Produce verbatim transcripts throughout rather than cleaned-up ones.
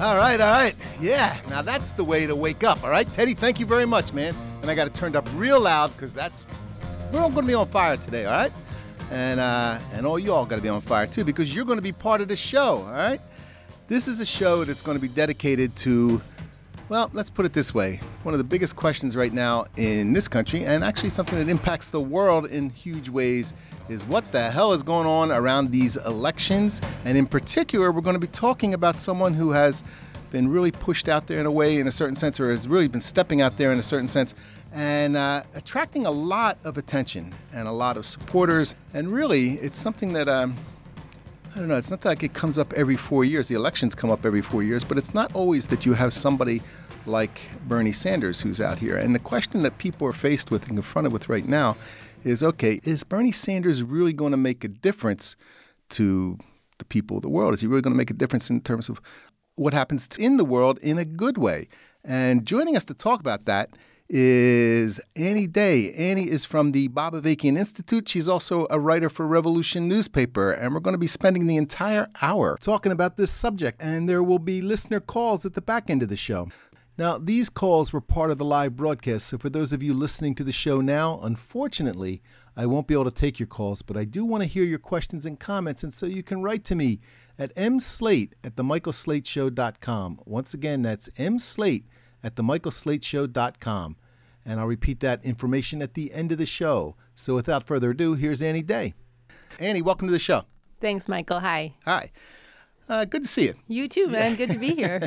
All right, all right. Yeah, now that's the way to wake up, all right? Teddy, thank you very much, man. And I got it turned up real loud because that's, we're all going to be on fire today, all right? And uh, and all you all got to be on fire, too, because you're going to be part of the show, all right? This is a show that's going to be dedicated to, well, let's put it this way. One of the biggest questions right now in this country, and actually something that impacts the world in huge ways, is what the hell is going on around these elections? And in particular, we're going to be talking about someone who has been really pushed out there in a way, in a certain sense, or has really been stepping out there in a certain sense, and uh, attracting a lot of attention and a lot of supporters. And really, it's something that, um, I don't know, it's not like it comes up every four years. The elections come up every four years, but it's not always that you have somebody like Bernie Sanders who's out here. And the question that people are faced with and confronted with right now is, okay, is Bernie Sanders really going to make a difference to the people of the world? Is he really going to make a difference in terms of what happens in the world in a good way? And joining us to talk about that is Annie Day. Annie is from the Bob Avakian Institute. She's also a writer for Revolution newspaper, and we're going to be spending the entire hour talking about this subject, and there will be listener calls at the back end of the show. Now, these calls were part of the live broadcast, so for those of you listening to the show now, unfortunately, I won't be able to take your calls, but I do want to hear your questions and comments, and so you can write to me at mslate at the michael slate show dot com. Once again, that's mslate at the michael slate show dot com, and I'll repeat that information at the end of the show. So without further ado, here's Annie Day. Annie, welcome to the show. Thanks, Michael. Hi. Hi. Uh, good to see you. You too, man. Yeah. Good to be here.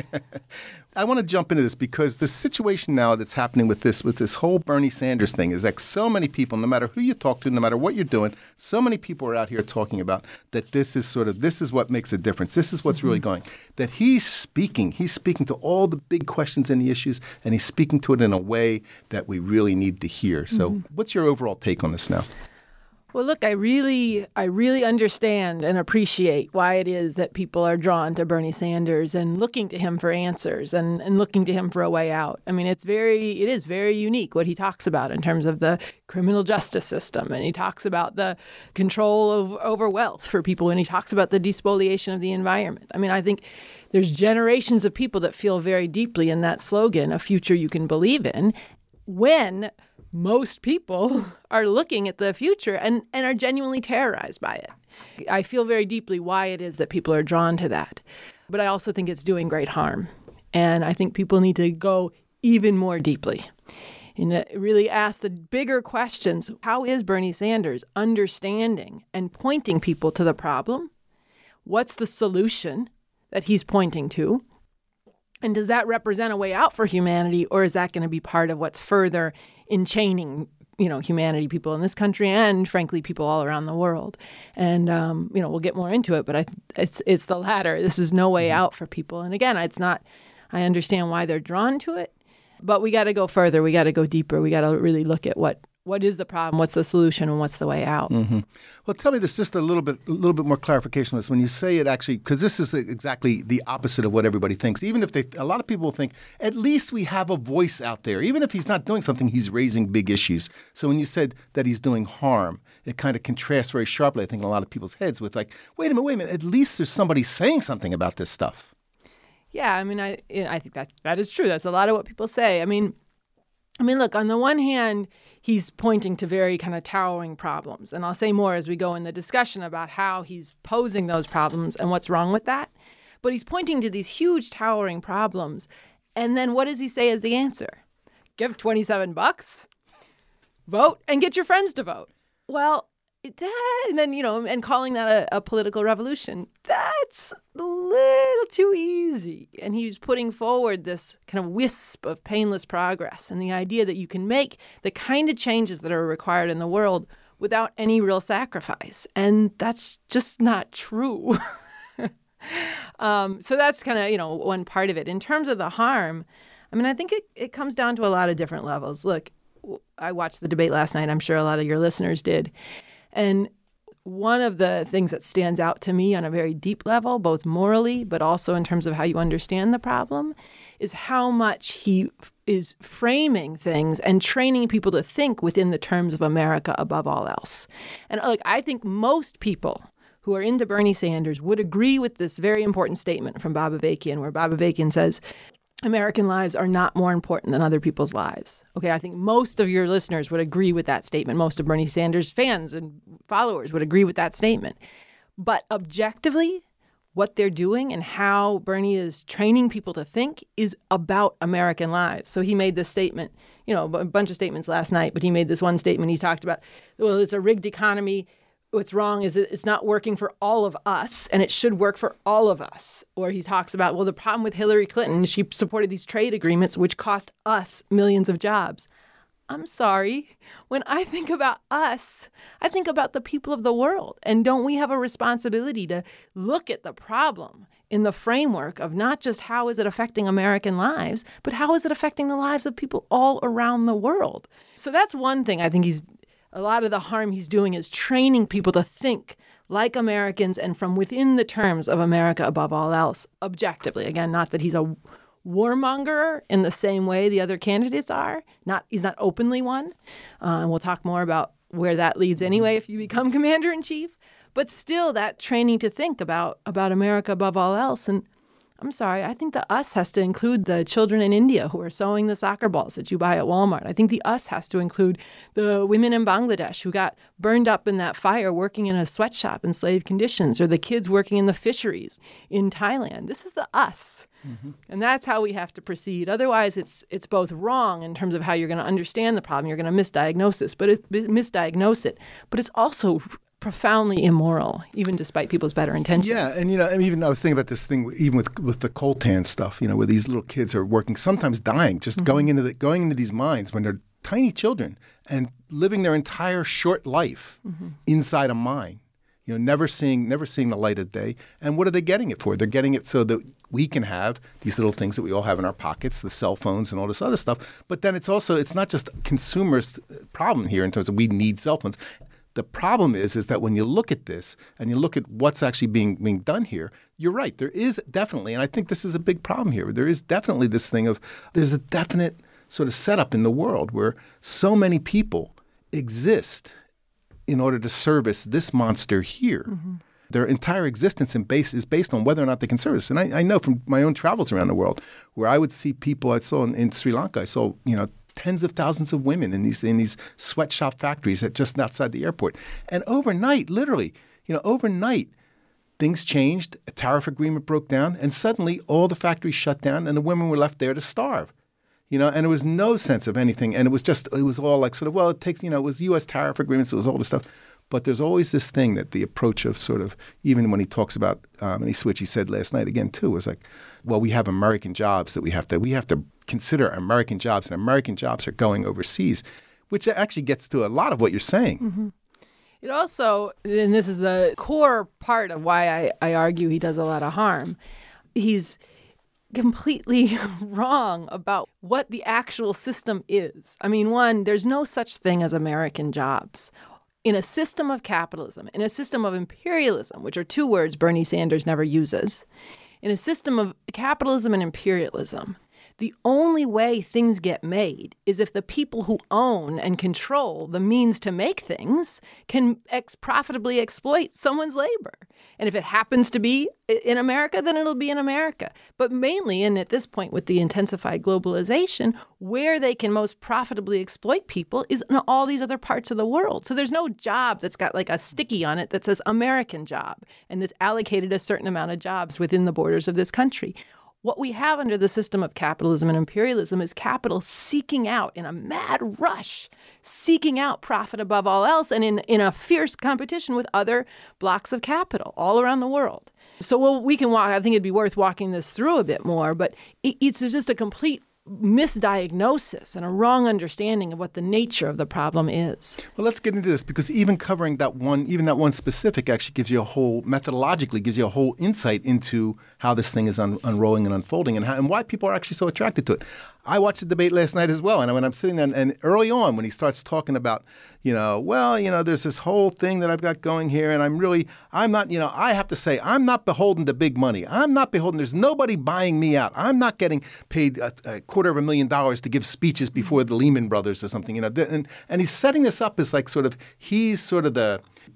I want to jump into this because the situation now that's happening with this with this whole Bernie Sanders thing is like so many people, no matter who you talk to, no matter what you're doing, so many people are out here talking about that this is sort of, this is what makes a difference. This is what's mm-hmm. really going. That he's speaking. He's speaking to all the big questions and the issues, and he's speaking to it in a way that we really need to hear. So mm-hmm. what's your overall take on this now? Well, look, I really, I really understand and appreciate why it is that people are drawn to Bernie Sanders and looking to him for answers and, and looking to him for a way out. I mean, it's very, it is very unique what he talks about in terms of the criminal justice system. And he talks about the control of, over wealth for people. And he talks about the despoliation of the environment. I mean, I think there's generations of people that feel very deeply in that slogan, a future you can believe in, when most people are looking at the future and, and are genuinely terrorized by it. I feel very deeply why it is that people are drawn to that. But I also think it's doing great harm. And I think people need to go even more deeply and really ask the bigger questions. How is Bernie Sanders understanding and pointing people to the problem? What's the solution that he's pointing to? And does that represent a way out for humanity, or is that going to be part of what's further enchaining, you know, humanity, people in this country and, frankly, people all around the world? And, um, you know, we'll get more into it, but I, it's it's the latter. This is no way out for people. And again, it's not, I understand why they're drawn to it, but we got to go further. We got to go deeper. We got to really look at what What is the problem? What's the solution? And what's the way out? Mm-hmm. Well, tell me this, just a little bit, a little bit more clarification on this. When you say it, actually, because this is exactly the opposite of what everybody thinks. Even if they, a lot of people think, at least we have a voice out there. Even if he's not doing something, he's raising big issues. So when you said that he's doing harm, it kind of contrasts very sharply, I think, in a lot of people's heads with like, wait a minute, wait a minute. At least there's somebody saying something about this stuff. Yeah, I mean, I, I think that that is true. That's a lot of what people say. I mean. I mean, look, on the one hand, he's pointing to very kind of towering problems. And I'll say more as we go in the discussion about how he's posing those problems and what's wrong with that. But he's pointing to these huge towering problems. And then what does he say as the answer? Give twenty-seven bucks, vote, and get your friends to vote. Well, that, and then, you know, and calling that a, a political revolution, that's a little too easy. And he's putting forward this kind of wisp of painless progress and the idea that you can make the kind of changes that are required in the world without any real sacrifice. And that's just not true. um, so that's kind of, you know, one part of it. In terms of the harm, I mean, I think it, it comes down to a lot of different levels. Look, I watched the debate last night. I'm sure a lot of your listeners did. And one of the things that stands out to me on a very deep level, both morally, but also in terms of how you understand the problem, is how much he f- is framing things and training people to think within the terms of America above all else. And look, I think most people who are into Bernie Sanders would agree with this very important statement from Bob Avakian, where Bob Avakian says, American lives are not more important than other people's lives. Okay, I think most of your listeners would agree with that statement. Most of Bernie Sanders fans and followers would agree with that statement. But objectively, what they're doing and how Bernie is training people to think is about American lives. So he made this statement, you know, a bunch of statements last night, but he made this one statement. He talked about, well, it's a rigged economy. What's wrong is it's not working for all of us, and it should work for all of us. Or he talks about, well, the problem with Hillary Clinton, she supported these trade agreements, which cost us millions of jobs. I'm sorry. When I think about us, I think about the people of the world. And don't we have a responsibility to look at the problem in the framework of not just how is it affecting American lives, but how is it affecting the lives of people all around the world? So that's one thing I think he's a lot of the harm he's doing is training people to think like Americans and from within the terms of America above all else, objectively. Again, not that he's a warmonger in the same way the other candidates are. Not he's not openly one. Uh, and we'll talk more about where that leads anyway if you become commander-in-chief. But still, that training to think about, about America above all else. And I'm sorry, I think the us has to include the children in India who are sewing the soccer balls that you buy at Walmart. I think the us has to include the women in Bangladesh who got burned up in that fire working in a sweatshop in slave conditions, or the kids working in the fisheries in Thailand. This is the us. Mm-hmm. And that's how we have to proceed. Otherwise, it's it's both wrong in terms of how you're going to understand the problem. You're going to misdiagnose this, but it, misdiagnose it. But it's also profoundly immoral, even despite people's better intentions. Yeah, and you know, I mean, even I was thinking about this thing, even with with the coltan stuff. You know, where these little kids are working, sometimes dying, just mm-hmm. going into the going into these mines when they're tiny children and living their entire short life mm-hmm. inside a mine. You know, never seeing never seeing the light of day. And what are they getting it for? They're getting it so that we can have these little things that we all have in our pockets, the cell phones and all this other stuff. But then it's also it's not just consumers' problem here in terms of we need cell phones. The problem is, is that when you look at this and you look at what's actually being being done here, you're right. There is definitely, and I think this is a big problem here, there is definitely this thing of there's a definite sort of setup in the world where so many people exist in order to service this monster here. Mm-hmm. Their entire existence in base is based on whether or not they can service. And I, I know from my own travels around the world where I would see people, I saw in, in Sri Lanka, I saw, you know, tens of thousands of women in these in these sweatshop factories at just outside the airport. And overnight, literally, you know, overnight, things changed, a tariff agreement broke down, and suddenly all the factories shut down and the women were left there to starve. You know, and there was no sense of anything. And it was just, it was all like sort of, well, it takes, you know, it was U S tariff agreements, it was all this stuff. But there's always this thing that the approach of sort of, even when he talks about, um, and he switched, he said last night again too, was like, well, we have American jobs that we have to, we have to consider American jobs, and American jobs are going overseas, which actually gets to a lot of what you're saying. Mm-hmm. It also, and this is the core part of why I, I argue he does a lot of harm, he's completely wrong about what the actual system is. I mean, one, there's no such thing as American jobs. In a system of capitalism, in a system of imperialism, which are two words Bernie Sanders never uses, in a system of capitalism and imperialism, the only way things get made is if the people who own and control the means to make things can ex- profitably exploit someone's labor. And if it happens to be in America, then it'll be in America. But mainly, and at this point with the intensified globalization, where they can most profitably exploit people is in all these other parts of the world. So there's no job that's got like a sticky on it that says American job and that's allocated a certain amount of jobs within the borders of this country. What we have under the system of capitalism and imperialism is capital seeking out in a mad rush, seeking out profit above all else and in, in a fierce competition with other blocks of capital all around the world. So well, we can walk, I think it'd be worth walking this through a bit more, but it, it's just a complete misdiagnosis and a wrong understanding of what the nature of the problem is. Well, let's get into this because even covering that one, even that one specific actually gives you a whole, methodologically gives you a whole insight into how this thing is un- unrolling and unfolding and, how, and why people are actually so attracted to it. I watched the debate last night as well, and when I'm sitting there, and, and early on when he starts talking about, you know, well, you know, there's this whole thing that I've got going here, and I'm really, I'm not, you know, I have to say, I'm not beholden to big money. I'm not beholden. There's nobody buying me out. I'm not getting paid a, a quarter of a million dollars to give speeches before the Lehman Brothers or something, you know. And, and he's setting this up as like sort of, he's sort of the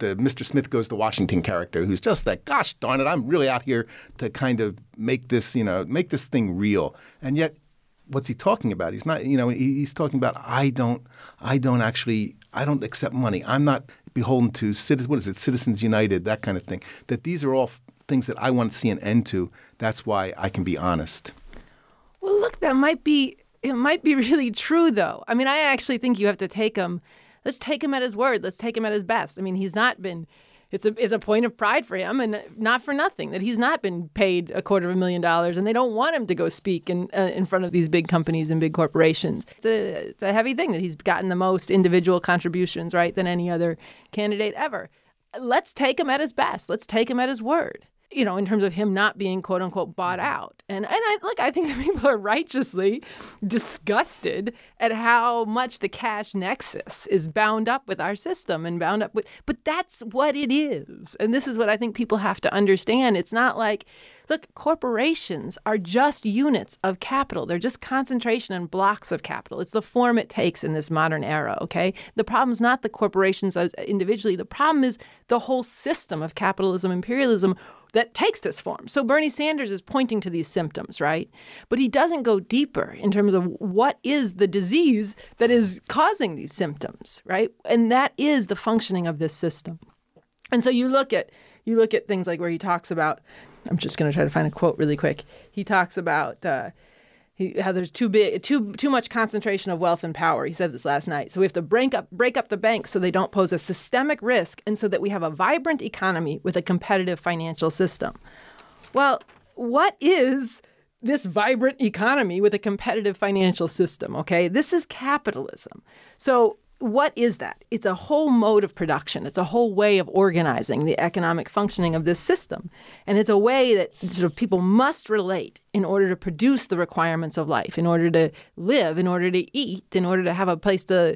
the Mister Smith Goes to Washington character, who's just like, gosh darn it, I'm really out here to kind of make this, you know, make this thing real. And yet, what's he talking about? He's not, you know, he, he's talking about, I don't, I don't actually, I don't accept money. I'm not beholden to citizens, what is it, Citizens United, that kind of thing. That these are all f- things that I want to see an end to. That's why I can be honest. Well, look, that might be, it might be really true, though. I mean, I actually think you have to take him, let's take him at his word. Let's take him at his best. I mean, he's not been, it's a, it's a point of pride for him, and not for nothing, that he's not been paid a quarter of a million dollars, and they don't want him to go speak in uh, in front of these big companies and big corporations. It's a, it's a heavy thing that he's gotten the most individual contributions, right, than any other candidate ever. Let's take him at his best. Let's take him at his word, you know, in terms of him not being, quote unquote, bought out. And and I look, I think that people are righteously disgusted at how much the cash nexus is bound up with our system and bound up with, but that's what it is. And this is what I think people have to understand. It's not like, look, corporations are just units of capital. They're just concentration and blocks of capital. It's the form it takes in this modern era, okay? The problem is not the corporations as individually. The problem is the whole system of capitalism, imperialism, that takes this form. So Bernie Sanders is pointing to these symptoms, right? But he doesn't go deeper in terms of what is the disease that is causing these symptoms, right? And that is the functioning of this system. And so you look at you look at things like where he talks about, I'm just going to try to find a quote really quick. He talks about uh, he, how there's too big, too too much concentration of wealth and power. He said this last night. So we have to break up break up the banks so they don't pose a systemic risk, and so that we have a vibrant economy with a competitive financial system. Well, what is this vibrant economy with a competitive financial system? Okay, this is capitalism. So what is that? It's a whole mode of production. It's a whole way of organizing the economic functioning of this system. And it's a way that sort of people must relate in order to produce the requirements of life, in order to live, in order to eat, in order to have a place to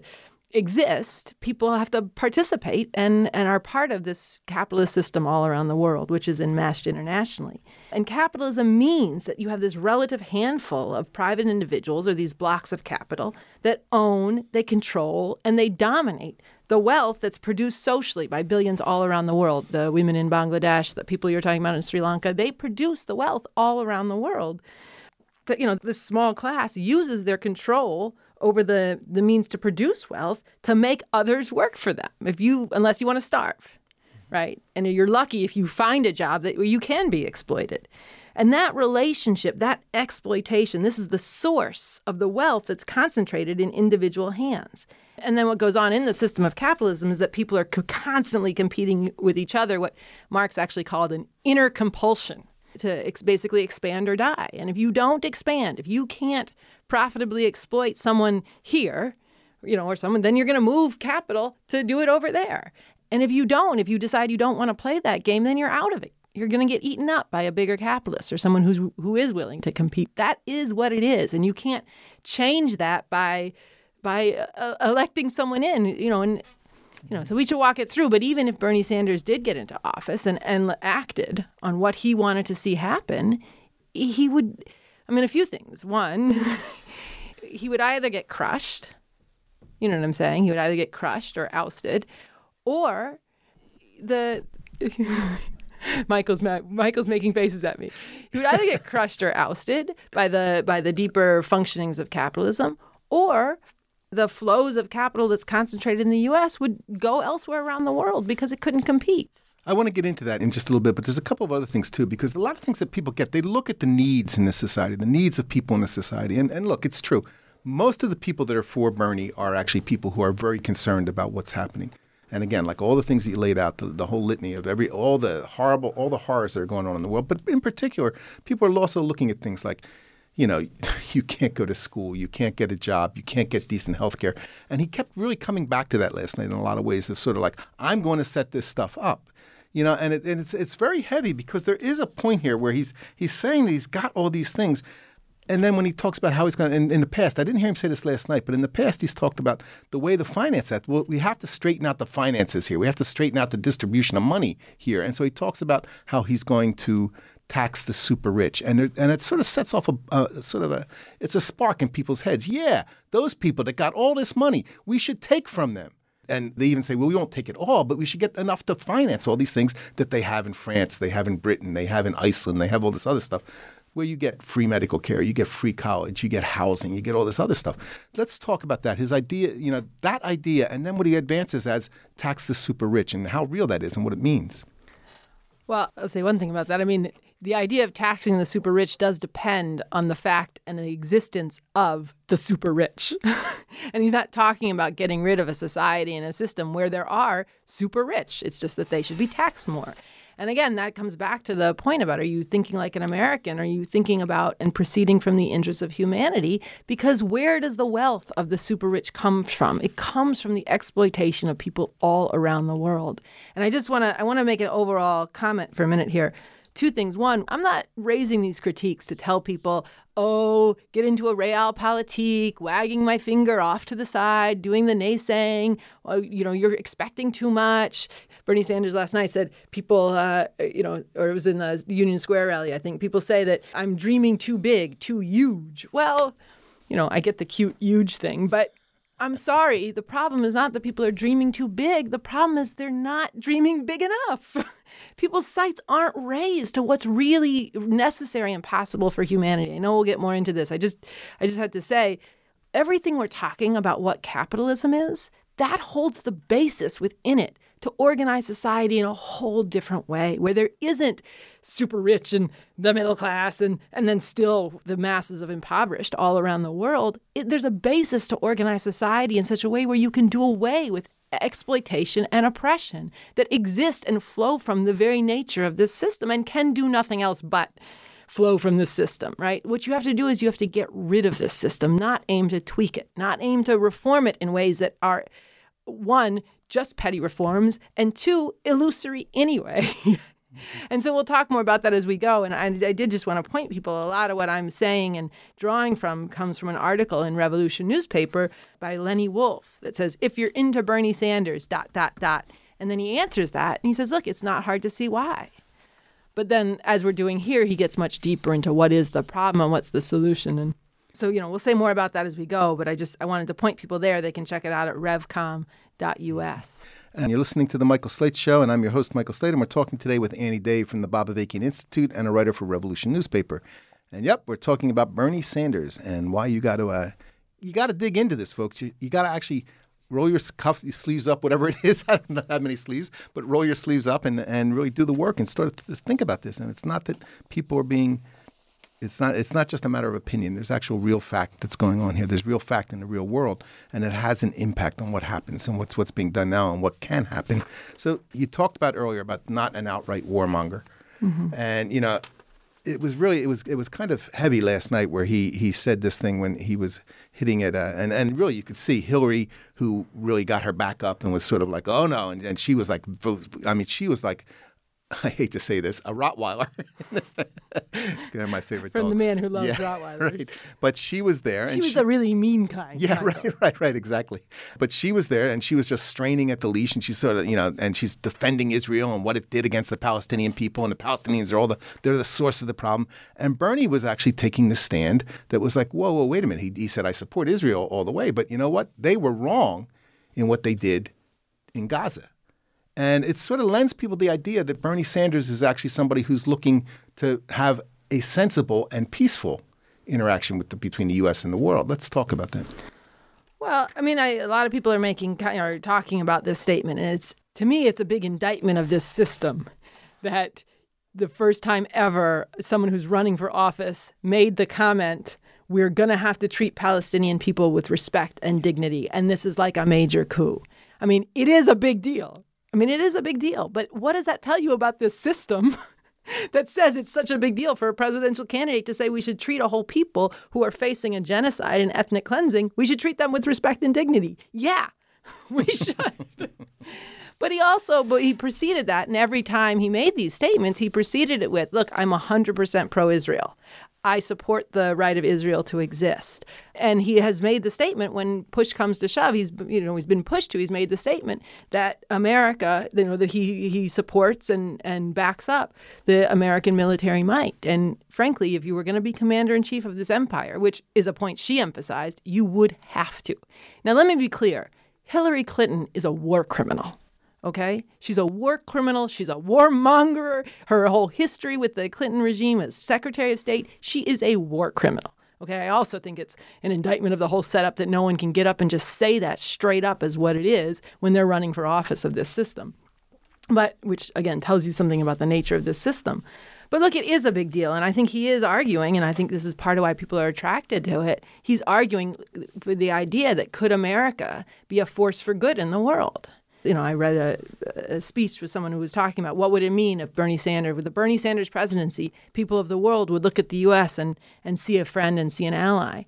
exist. People have to participate and, and are part of this capitalist system all around the world, which is enmeshed internationally. And capitalism means that you have this relative handful of private individuals, or these blocks of capital, that own, they control, and they dominate the wealth that's produced socially by billions all around the world. The women in Bangladesh, the people you're talking about in Sri Lanka, they produce the wealth all around the world. That, you know, this small class uses their control over the, the means to produce wealth to make others work for them. If you, unless you want to starve, right? And you're lucky if you find a job that where you can be exploited. And that relationship, that exploitation, this is the source of the wealth that's concentrated in individual hands. And then what goes on in the system of capitalism is that people are co- constantly competing with each other, what Marx actually called an inner compulsion to ex- basically expand or die. And if you don't expand, if you can't profitably exploit someone here, you know, or someone, then you're going to move capital to do it over there. And if you don't, if you decide you don't want to play that game, then you're out of it. You're going to get eaten up by a bigger capitalist or someone who's who is willing to compete. That is what it is, and you can't change that by by uh, electing someone in. You know, and you know, so we should walk it through. But even if Bernie Sanders did get into office and and acted on what he wanted to see happen, he would. I mean, a few things. One, he would either get crushed. You know what I'm saying? He would either get crushed or ousted, or the. Michael's ma- Michael's making faces at me. He would either get crushed or ousted by the by the deeper functionings of capitalism, or the flows of capital that's concentrated in the U S would go elsewhere around the world because it couldn't compete. I want to get into that in just a little bit, but there's a couple of other things too, because a lot of things that people get, they look at the needs in this society, the needs of people in this society. And, and look, it's true. Most of the people that are for Bernie are actually people who are very concerned about what's happening. And again, like all the things that you laid out, the, the whole litany of every, all the horrible, all the horrors that are going on in the world. But in particular, people are also looking at things like, you know, you can't go to school, you can't get a job, you can't get decent health care. And he kept really coming back to that last night in a lot of ways of sort of like, I'm going to set this stuff up. You know, and, it, and it's it's very heavy because there is a point here where he's he's saying that he's got all these things. And then when he talks about how he's going to, in, in the past, I didn't hear him say this last night, but in the past he's talked about the way the finance act, well, we have to straighten out the finances here. We have to straighten out the distribution of money here. And so he talks about how he's going to tax the super rich. And there, and it sort of sets off a, a sort of a, it's a spark in people's heads. Yeah, those people that got all this money, we should take from them. And they even say, well, we won't take it all, but we should get enough to finance all these things that they have in France, they have in Britain, they have in Iceland, they have all this other stuff, where you get free medical care, you get free college, you get housing, you get all this other stuff. Let's talk about that. His idea, you know, that idea, and then what he advances as tax the super rich and how real that is and what it means. Well, I'll say one thing about that. I mean, the idea of taxing the super rich does depend on the fact and the existence of the super rich. And he's not talking about getting rid of a society and a system where there are super rich. It's just that they should be taxed more. And again, that comes back to the point about, are you thinking like an American? Are you thinking about and proceeding from the interests of humanity? Because where does the wealth of the super rich come from? It comes from the exploitation of people all around the world. And I just want to I want to make an overall comment for a minute here. Two things. One, I'm not raising these critiques to tell people, oh, get into a realpolitik, wagging my finger off to the side, doing the naysaying, oh, you know, you're expecting too much. Bernie Sanders last night said people, uh, you know, or it was in the Union Square rally, I think, people say that I'm dreaming too big, too huge. Well, you know, I get the cute huge thing, but I'm sorry. The problem is not that people are dreaming too big. The problem is they're not dreaming big enough. People's sights aren't raised to what's really necessary and possible for humanity. I know we'll get more into this. I just I just had to say, everything we're talking about what capitalism is, that holds the basis within it to organize society in a whole different way, where there isn't super rich and the middle class and, and then still the masses of impoverished all around the world. It, there's a basis to organize society in such a way where you can do away with exploitation and oppression that exist and flow from the very nature of this system and can do nothing else but flow from the system, right? What you have to do is you have to get rid of this system, not aim to tweak it, not aim to reform it in ways that are, one, just petty reforms, and two, illusory anyway. And so we'll talk more about that as we go. And I, I did just want to point people, a lot of what I'm saying and drawing from comes from an article in Revolution newspaper by Lenny Wolf that says, if you're into Bernie Sanders, dot, dot, dot. And then he answers that and he says, look, it's not hard to see why. But then as we're doing here, he gets much deeper into what is the problem and what's the solution. And so, you know, we'll say more about that as we go. But I just I wanted to point people there. They can check it out at revcom dot U S. And you're listening to The Michael Slate Show, and I'm your host, Michael Slate, and we're talking today with Annie Dave from the Bob Avakian Institute and a writer for Revolution newspaper. And yep, we're talking about Bernie Sanders and why you got to uh, you got to dig into this, folks. You, you got to actually roll your cuffs, your sleeves up, whatever it is. I don't know how many sleeves, but roll your sleeves up and and really do the work and start to think about this. And it's not that people are being It's not It's not just a matter of opinion. There's actual real fact that's going on here. There's real fact in the real world, and it has an impact on what happens and what's what's being done now and what can happen. So you talked about earlier about not an outright warmonger. Mm-hmm. And, you know, it was really, it was it was kind of heavy last night where he he said this thing when he was hitting it. Uh, and, and really you could see Hillary, who really got her back up and was sort of like, oh, no. And, and she was like, I mean, she was like, I hate to say this, a Rottweiler. They're my favorite From dogs. the man who loves yeah, Rottweilers. Right. But she was there. She and was she, a really mean kind. Yeah, Michael. right, right, right, exactly. But she was there, and she was just straining at the leash, and she's sort of, you know, and she's defending Israel and what it did against the Palestinian people, and the Palestinians are all the, they're the source of the problem. And Bernie was actually taking the stand that was like, whoa, whoa, wait a minute. He, he said, I support Israel all the way, but you know what? They were wrong in what they did in Gaza. And it sort of lends people the idea that Bernie Sanders is actually somebody who's looking to have a sensible and peaceful interaction with the, between the U S and the world. Let's talk about that. Well, I mean, I, a lot of people are making are talking about this statement, and it's to me, it's a big indictment of this system that the first time ever someone who's running for office made the comment, "We're going to have to treat Palestinian people with respect and dignity, and this is like a major coup." I mean, it is a big deal. I mean, it is a big deal. But what does that tell you about this system that says it's such a big deal for a presidential candidate to say we should treat a whole people who are facing a genocide and ethnic cleansing, we should treat them with respect and dignity? Yeah, we should. But he also, but he preceded that, and every time he made these statements, he preceded it with, look, I'm one hundred percent pro-Israel. I support the right of Israel to exist. And he has made the statement when push comes to shove, he's, you know, he's been pushed to, he's made the statement that America, you know, that he he supports and, and backs up the American military might. And frankly, if you were going to be commander-in-chief of this empire, which is a point she emphasized, you would have to. Now, let me be clear. Hillary Clinton is a war criminal. Okay? She's a war criminal. She's a warmonger. Her whole history with the Clinton regime as Secretary of State, she is a war criminal. Okay, I also think it's an indictment of the whole setup that no one can get up and just say that straight up as what it is when they're running for office of this system. But which, again, tells you something about the nature of this system. But look, it is a big deal. And I think he is arguing, and I think this is part of why people are attracted to it. He's arguing for the idea that could America be a force for good in the world? You know, I read a, a speech with someone who was talking about what would it mean if Bernie Sanders, with the Bernie Sanders presidency, people of the world would look at the U S and, and see a friend and see an ally.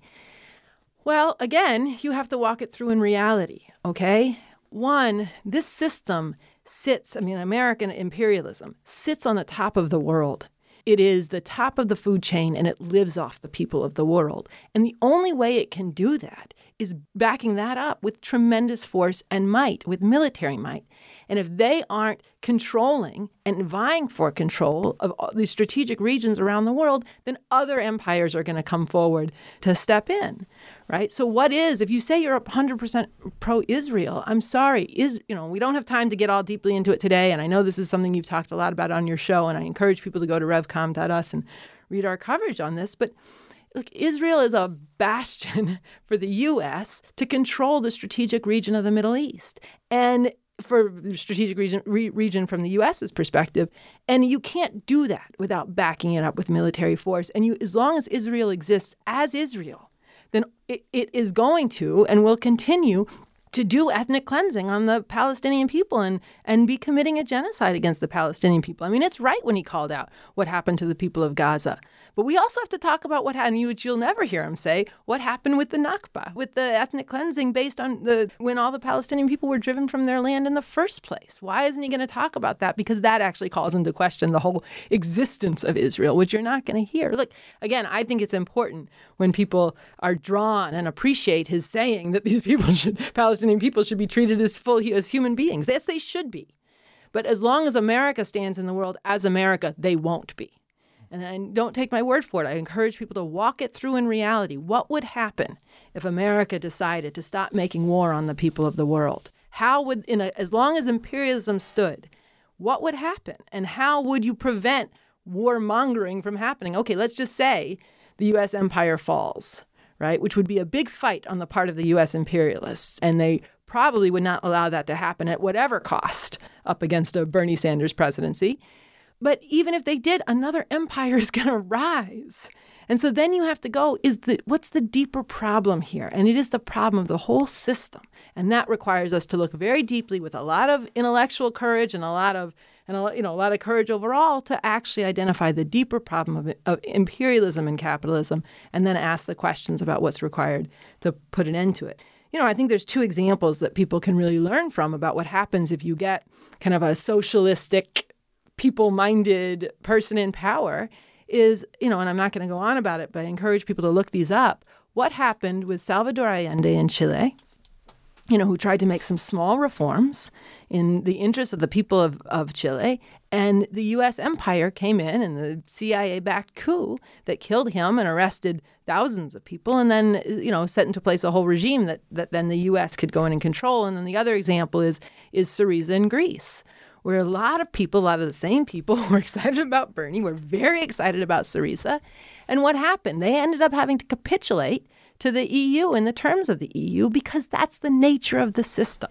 Well, again, you have to walk it through in reality, okay? One, this system sits, I mean, American imperialism sits on the top of the world. It is the top of the food chain, and it lives off the people of the world. And the only way it can do that is backing that up with tremendous force and might, with military might. And if they aren't controlling and vying for control of these strategic regions around the world, then other empires are going to come forward to step in, right? So what is, if you say you're one hundred percent pro-Israel, I'm sorry, is you know, we don't have time to get all deeply into it today, and I know this is something you've talked a lot about on your show, and I encourage people to go to revcom dot us and read our coverage on this, but look, Israel is a bastion for the U S to control the strategic region of the Middle East. And for the strategic region, re- region from the U S's perspective, and you can't do that without backing it up with military force. And you, as long as Israel exists as Israel, then it, it is going to and will continue to do ethnic cleansing on the Palestinian people and, and be committing a genocide against the Palestinian people. I mean, it's right when he called out what happened to the people of Gaza. But we also have to talk about what happened, which you'll never hear him say, what happened with the Nakba, with the ethnic cleansing based on the when all the Palestinian people were driven from their land in the first place. Why isn't he going to talk about that? Because that actually calls into question the whole existence of Israel, which you're not going to hear. Look, again, I think it's important when people are drawn and appreciate his saying that these people should, Palestinian people should be treated as full as human beings. Yes, they should be. But as long as America stands in the world as America, they won't be. And I don't take my word for it. I encourage people to walk it through in reality. What would happen if America decided to stop making war on the people of the world? How would, in a, as long as imperialism stood, what would happen? And how would you prevent warmongering from happening? Okay, let's just say the U S empire falls, right? Which would be a big fight on the part of the U S imperialists. And they probably would not allow that to happen at whatever cost up against a Bernie Sanders presidency. But even if they did, another empire is going to rise. And so then you have to go, is the what's the deeper problem here? And it is the problem of the whole system. And that requires us to look very deeply with a lot of intellectual courage and a lot of and a, you know, a lot of courage overall to actually identify the deeper problem of, of imperialism and capitalism, and then ask the questions about what's required to put an end to it. You know, I think there's two examples that people can really learn from about what happens if you get kind of a socialistic, people-minded person in power is, you know, and I'm not going to go on about it, but I encourage people to look these up. What happened with Salvador Allende in Chile, you know, who tried to make some small reforms in the interest of the people of, of Chile, and the U S empire came in and the C I A-backed coup that killed him and arrested thousands of people and then, you know, set into place a whole regime that, that then the U S could go in and control. And then the other example is, is Syriza in Greece, where a lot of people, a lot of the same people were excited about Bernie, were very excited about Syriza. And what happened? They ended up having to capitulate to the E U in the terms of the E U because that's the nature of the system.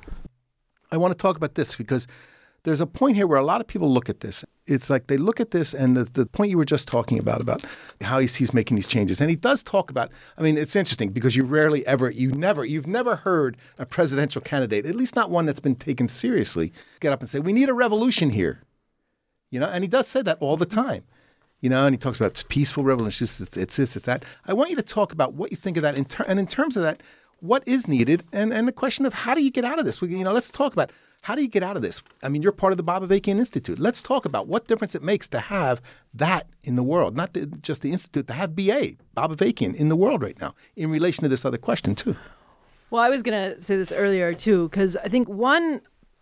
I want to talk about this because there's a point here where a lot of people look at this. It's like they look at this and the, the point you were just talking about, about how he sees making these changes. And he does talk about, I mean, it's interesting because you rarely ever, you never, you've never heard a presidential candidate, at least not one that's been taken seriously, get up and say, we need a revolution here. You know, and he does say that all the time. You know, and he talks about peaceful revolution, it's, it's, it's this, it's that. I want you to talk about what you think of that. In ter- and in terms of that, what is needed and, and the question of how do you get out of this? We, you know, let's talk about how do you get out of this? I mean, you're part of the Bob Avakian Institute. Let's talk about what difference it makes to have that in the world, not the, just the Institute, to have B A, Bob Avakian, in the world right now in relation to this other question, too. Well, I was going to say this earlier, too, because I think one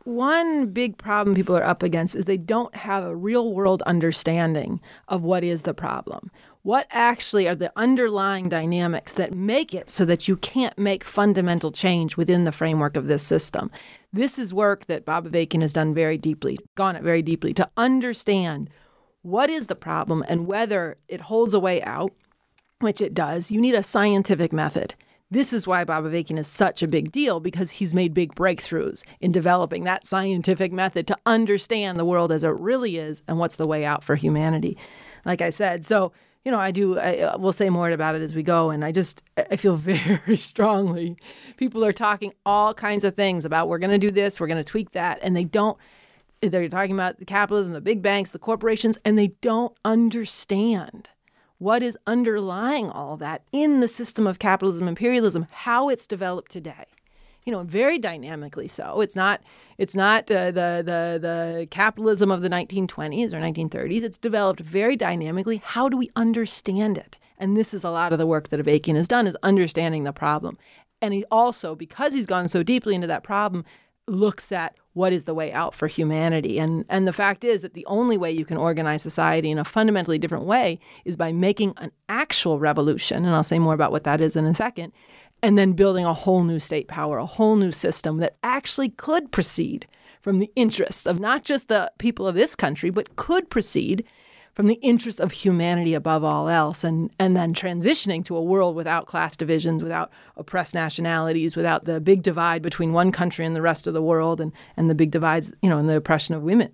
one big problem people are up against is they don't have a real world understanding of what is the problem. What actually are the underlying dynamics that make it so that you can't make fundamental change within the framework of this system? This is work that Bob Avakian has done very deeply, gone it very deeply, to understand what is the problem and whether it holds a way out, which it does. You need a scientific method. This is why Bob Avakian is such a big deal, because he's made big breakthroughs in developing that scientific method to understand the world as it really is and what's the way out for humanity. Like I said, so, you know, I do, I, we'll say more about it as we go. And I just, I feel very strongly people are talking all kinds of things about we're going to do this, we're going to tweak that. And they don't, they're talking about the capitalism, the big banks, the corporations, and they don't understand what is underlying all that in the system of capitalism, imperialism, how it's developed today. You know, very dynamically so. It's not it's not uh, the, the, the capitalism of the nineteen twenties or nineteen thirties. It's developed very dynamically. How do we understand it? And this is a lot of the work that Avakian has done, is understanding the problem. And he also, because he's gone so deeply into that problem, looks at what is the way out for humanity. And and the fact is that the only way you can organize society in a fundamentally different way is by making an actual revolution, and I'll say more about what that is in a second, and then building a whole new state power, a whole new system that actually could proceed from the interests of not just the people of this country, but could proceed from the interest of humanity above all else, and, and then transitioning to a world without class divisions, without oppressed nationalities, without the big divide between one country and the rest of the world, and, and the big divides, you know, and the oppression of women.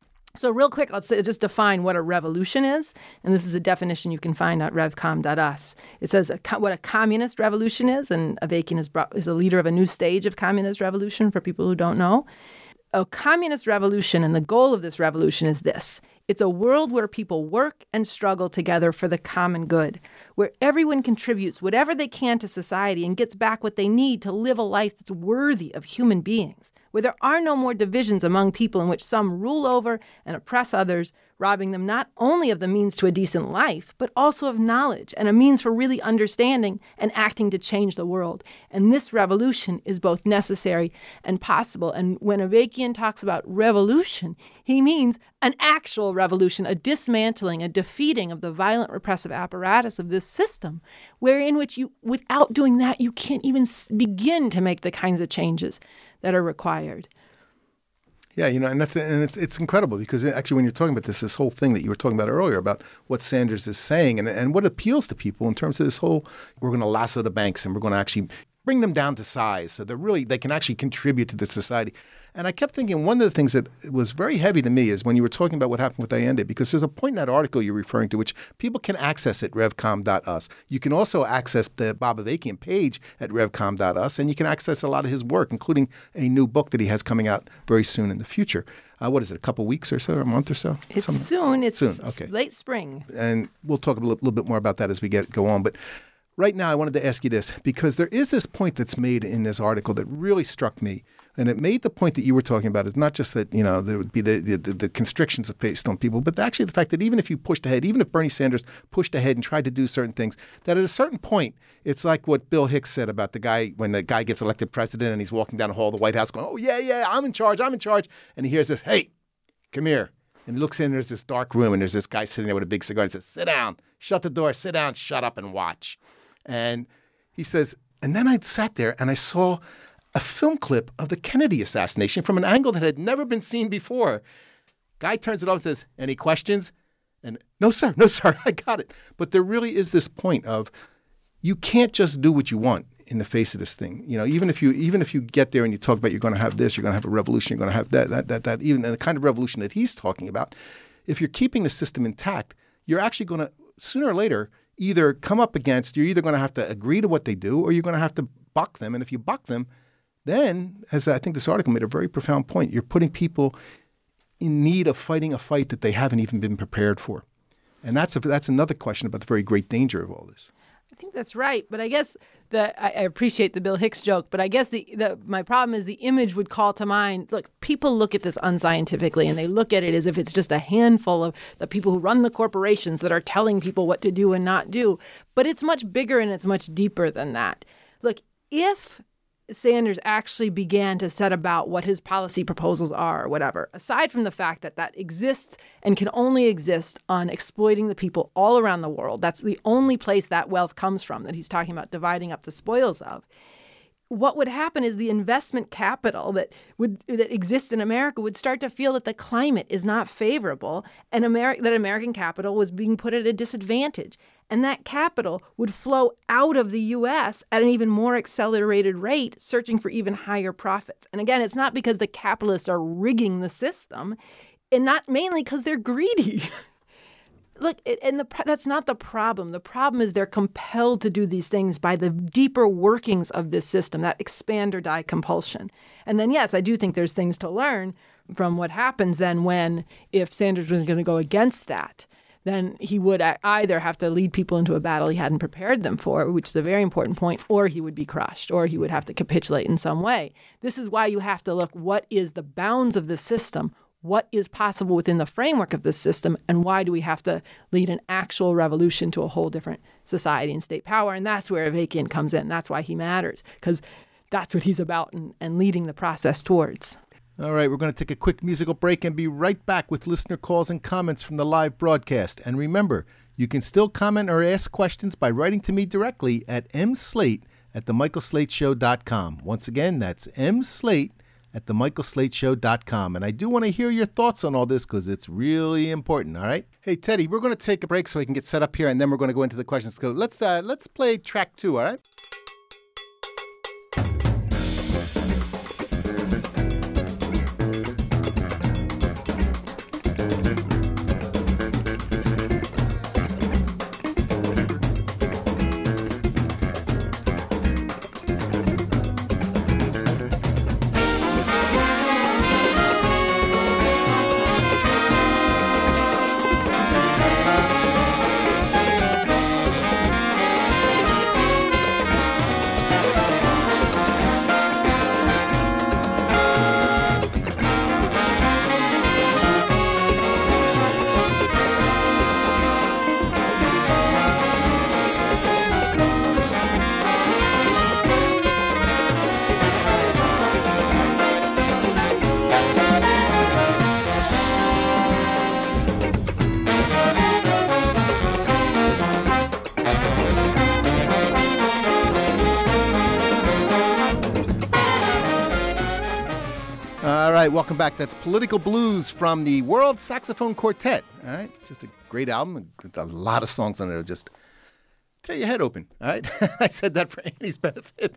So real quick, I'll say, just define what a revolution is. And this is a definition you can find at revcom dot u s. It says a, what a communist revolution is, and Avakian is, brought, is a leader of a new stage of communist revolution for people who don't know. A communist revolution, and the goal of this revolution is this. It's a world where people work and struggle together for the common good, where everyone contributes whatever they can to society and gets back what they need to live a life that's worthy of human beings, where there are no more divisions among people in which some rule over and oppress others, robbing them not only of the means to a decent life, but also of knowledge and a means for really understanding and acting to change the world. And this revolution is both necessary and possible. And when Avakian talks about revolution, he means an actual revolution, a dismantling, a defeating of the violent repressive apparatus of this system, wherein which you, without doing that, you can't even begin to make the kinds of changes that are required. Yeah, you know, and that's and it's it's incredible, because actually when you're talking about this, this whole thing that you were talking about earlier about what Sanders is saying and, and what appeals to people in terms of this whole, we're going to lasso the banks and we're going to actually bring them down to size so they're really, they can actually contribute to the society. And I kept thinking one of the things that was very heavy to me is when you were talking about what happened with Allende, because there's a point in that article you're referring to which people can access at revcom dot u s. You can also access the Bob Avakian page at revcom dot u s, and you can access a lot of his work, including a new book that he has coming out very soon in the future. Uh, what is it, a couple weeks or so, or a month or so? It's Something? soon. It's soon. Okay. Late spring. And we'll talk a little, little bit more about that as we get go on. But right now, I wanted to ask you this, because there is this point that's made in this article that really struck me. And it made the point that you were talking about. It's not just that, you know, there would be the, the, the constrictions based on people, but actually the fact that even if you pushed ahead, even if Bernie Sanders pushed ahead and tried to do certain things, that at a certain point, it's like what Bill Hicks said about the guy, when the guy gets elected president and he's walking down the hall of the White House going, oh, yeah, yeah, I'm in charge, I'm in charge. And he hears this, hey, come here. And he looks in, there's this dark room, and there's this guy sitting there with a big cigar and says, sit down, shut the door, sit down, shut up and watch. And he says, and then I sat there and I saw a film clip of the Kennedy assassination from an angle that had never been seen before. Guy turns it off and says, any questions? And no, sir, no, sir, I got it. But there really is this point of you can't just do what you want in the face of this thing. You know, even if you even if you get there and you talk about you're going to have this, you're going to have a revolution, you're going to have that, that, that, that, even the kind of revolution that he's talking about, if you're keeping the system intact, you're actually going to, sooner or later, either come up against, you're either going to have to agree to what they do or you're going to have to buck them. And if you buck them, then, as I think this article made a very profound point, you're putting people in need of fighting a fight that they haven't even been prepared for. And that's a, that's another question about the very great danger of all this. I think that's right. But I guess the I, I appreciate the Bill Hicks joke, but I guess the, the my problem is the image would call to mind, look, people look at this unscientifically and they look at it as if it's just a handful of the people who run the corporations that are telling people what to do and not do. But it's much bigger and it's much deeper than that. Look, if Sanders actually began to set about what his policy proposals are or whatever, aside from the fact that that exists and can only exist on exploiting the people all around the world, that's the only place that wealth comes from that he's talking about dividing up the spoils of. What would happen is the investment capital that would that exists in America would start to feel that the climate is not favorable and Ameri- that American capital was being put at a disadvantage. And that capital would flow out of the U S at an even more accelerated rate, searching for even higher profits. And again, it's not because the capitalists are rigging the system, and not mainly because they're greedy. Look, and the, that's not the problem. The problem is they're compelled to do these things by the deeper workings of this system, that expand or die compulsion. And then, yes, I do think there's things to learn from what happens then when, if Sanders was going to go against that, then he would either have to lead people into a battle he hadn't prepared them for, which is a very important point, or he would be crushed, or he would have to capitulate in some way. This is why you have to look, what is the bounds of the system? What is possible within the framework of this system, and why do we have to lead an actual revolution to a whole different society and state power? And that's where Avakian comes in. That's why he matters, because that's what he's about and, and leading the process towards. All right, we're going to take a quick musical break and be right back with listener calls and comments from the live broadcast. And remember, you can still comment or ask questions by writing to me directly at mslate at the michael slate show dot com. Once again, that's mslate at the michael slate show dot com. And I do want to hear your thoughts on all this because it's really important, all right? Hey, Teddy, we're going to take a break so we can get set up here, and then we're going to go into the questions. So let's, uh, let's play track two, all right? Welcome back. That's Political Blues from the World Saxophone Quartet. All right. Just a great album. A lot of songs on it. Just tear your head open. All right. I said that for Annie's benefit.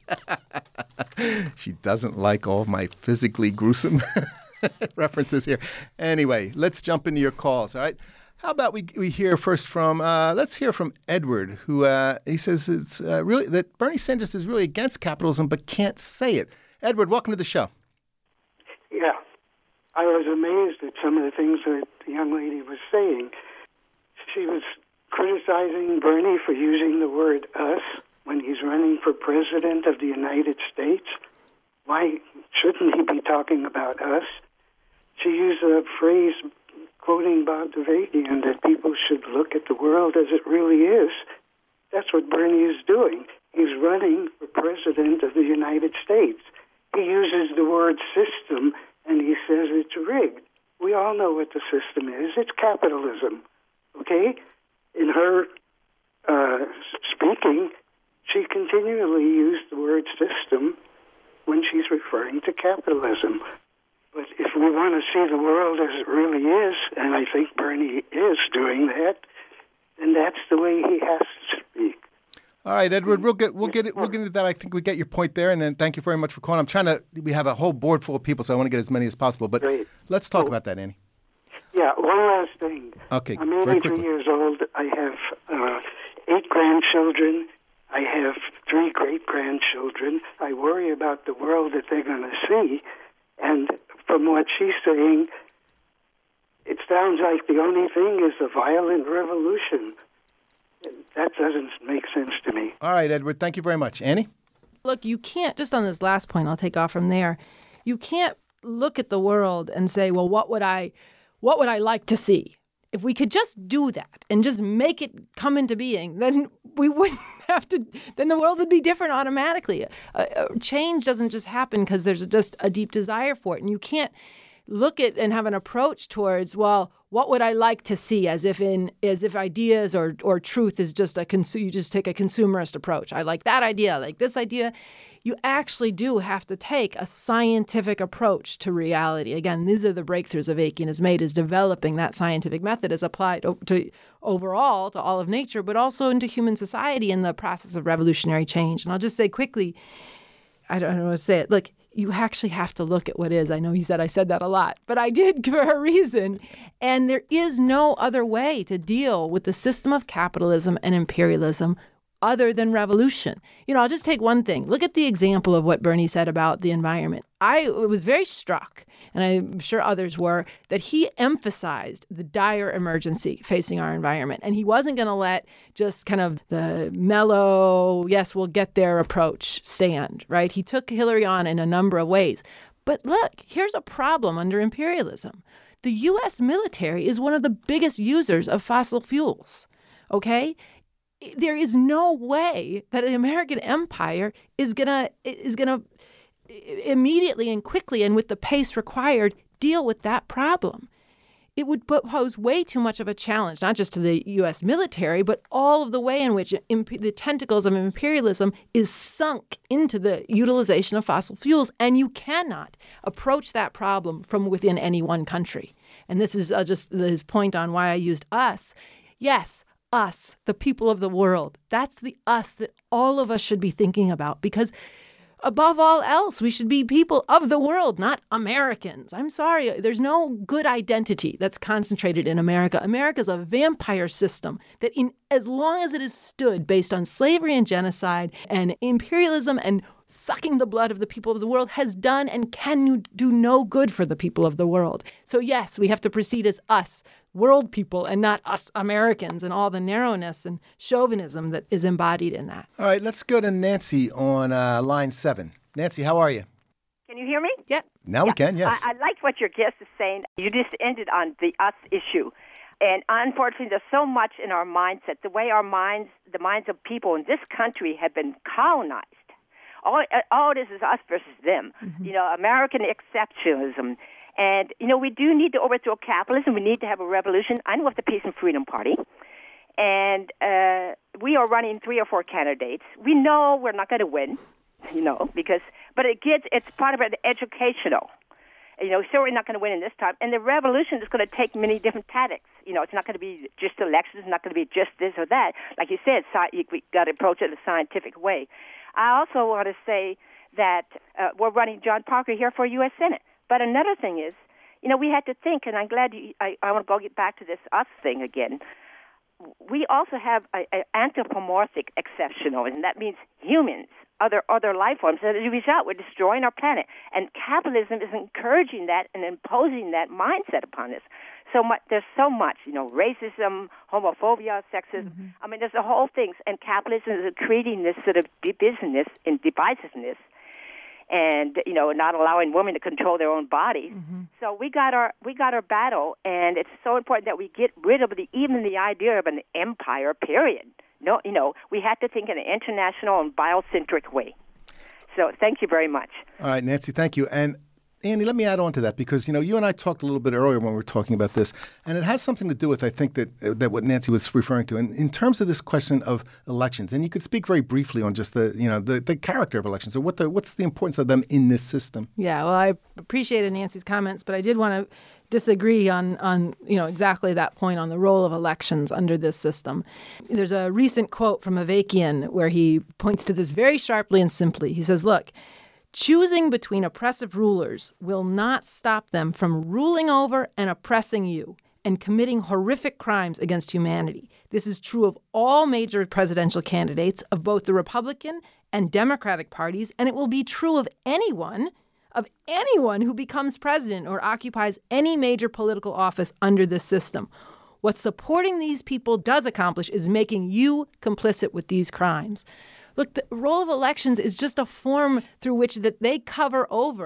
She doesn't like all my physically gruesome references here. Anyway, let's jump into your calls. All right. How about we we hear first from, uh, let's hear from Edward, who uh, he says it's uh, really that Bernie Sanders is really against capitalism but can't say it. Edward, welcome to the show. Yeah, I was amazed at some of the things that the young lady was saying. She was criticizing Bernie for using the word us when he's running for president of the United States. Why shouldn't he be talking about us? She used a phrase quoting Bob Avakian that people should look at the world as it really is. That's what Bernie is doing. He's running for president of the United States. He uses the word system, and he says it's rigged. We all know what the system is. It's capitalism, okay? In her uh, speaking, she continually used the word system when she's referring to capitalism. But if we want to see the world as it really is, and I think Bernie is doing that, then that's the way he has to speak. All right, Edward, we'll get we'll get it, we'll get into that. I think we get your point there, and then thank you very much for calling. I'm trying to. We have a whole board full of people, so I want to get as many as possible. But Great. let's talk oh. about that, Annie. Yeah, one last thing. Okay, I'm eighty-three years old. I have uh, eight grandchildren. I have three great-grandchildren. I worry about the world that they're going to see, and from what she's saying, it sounds like the only thing is a violent revolution. That doesn't make sense to me. All right, Edward, thank you very much. Annie? Look, you can't, just on this last point, I'll take off from there, you can't look at the world and say, well, what would I, what would I like to see? If we could just do that and just make it come into being, then we wouldn't have to, then the world would be different automatically. Uh, change doesn't just happen because there's just a deep desire for it. And you can't look at and have an approach towards, well, what would I like to see, as if in as if ideas or or truth is just a consu- you just take a consumerist approach. I like that idea, I like this idea. You actually do have to take a scientific approach to reality. Again, these are the breakthroughs Avakian has made, is developing that scientific method as applied to overall to all of nature, but also into human society in the process of revolutionary change. And I'll just say quickly, I don't know how to say it. Look, you actually have to look at what is. I know he said I said that a lot, but I did for a reason. And there is no other way to deal with the system of capitalism and imperialism other than revolution. You know, I'll just take one thing. Look at the example of what Bernie said about the environment. I was very struck, and I'm sure others were, that he emphasized the dire emergency facing our environment. And he wasn't going to let just kind of the mellow, yes, we'll get there approach stand, right? He took Hillary on in a number of ways. But look, here's a problem under imperialism. The U S military is one of the biggest users of fossil fuels, okay? There is no way that an American empire is gonna is gonna immediately and quickly and with the pace required deal with that problem. It would pose way too much of a challenge, not just to the U S military, but all of the way in which imp- the tentacles of imperialism is sunk into the utilization of fossil fuels. And you cannot approach that problem from within any one country. And this is uh, just his point on why I used us. Yes, us, the people of the world. That's the us that all of us should be thinking about, because above all else, we should be people of the world, not Americans. I'm sorry, there's no good identity that's concentrated in America. America's a vampire system that, in as long as it has stood based on slavery and genocide and imperialism and sucking the blood of the people of the world, has done and can do no good for the people of the world. So yes, we have to proceed as us, world people, and not us Americans and all the narrowness and chauvinism that is embodied in that. All right, let's go to Nancy on uh, line seven. Nancy, how are you? Can you hear me? Yep. Now yeah. we can, yes. I, I liked what your guest is saying. You just ended on the us issue. And unfortunately, there's so much in our mindset, the way our minds, the minds of people in this country have been colonized. All, all it is is us versus them. Mm-hmm. You know, American exceptionalism. And, you know, we do need to overthrow capitalism. We need to have a revolution. I know of the Peace and Freedom Party. And uh, we are running three or four candidates. We know we're not going to win, you know, because, but it gets, it's part of it educational. You know, so we're not going to win in this time. And the revolution is going to take many different tactics. You know, it's not going to be just elections. It's not going to be just this or that. Like you said, we got to approach it in a scientific way. I also want to say that uh, we're running John Parker here for U S Senate. But another thing is, you know, we had to think, and I'm glad you, I, I want to go get back to this us thing again. We also have an anthropomorphic exceptional, and that means humans, other other life forms. And as a result, we're destroying our planet. And capitalism is encouraging that and imposing that mindset upon us. So much, there's so much, you know, racism, homophobia, sexism. Mm-hmm. I mean, there's the whole thing. And capitalism is creating this sort of business and divisiveness, and, you know, not allowing women to control their own bodies. Mm-hmm. So we got our we got our battle, and it's so important that we get rid of the even the idea of an empire, period. No, you know, we have to think in an international and biocentric way. So thank you very much. All right, Nancy, thank you. And Andy, let me add on to that, because, you know, you and I talked a little bit earlier when we were talking about this, and it has something to do with, I think, that that what Nancy was referring to. And in terms of this question of elections, and you could speak very briefly on just the, you know, the, the character of elections, or what the what's the importance of them in this system. Yeah, well, I appreciated Nancy's comments, but I did want to disagree on, on, you know, exactly that point on the role of elections under this system. There's a recent quote from Avakian where he points to this very sharply and simply. He says, look, choosing between oppressive rulers will not stop them from ruling over and oppressing you and committing horrific crimes against humanity. This is true of all major presidential candidates of both the Republican and Democratic parties, and it will be true of anyone, of anyone who becomes president or occupies any major political office under this system. What supporting these people does accomplish is making you complicit with these crimes. Look, the role of elections is just a form through which that they cover over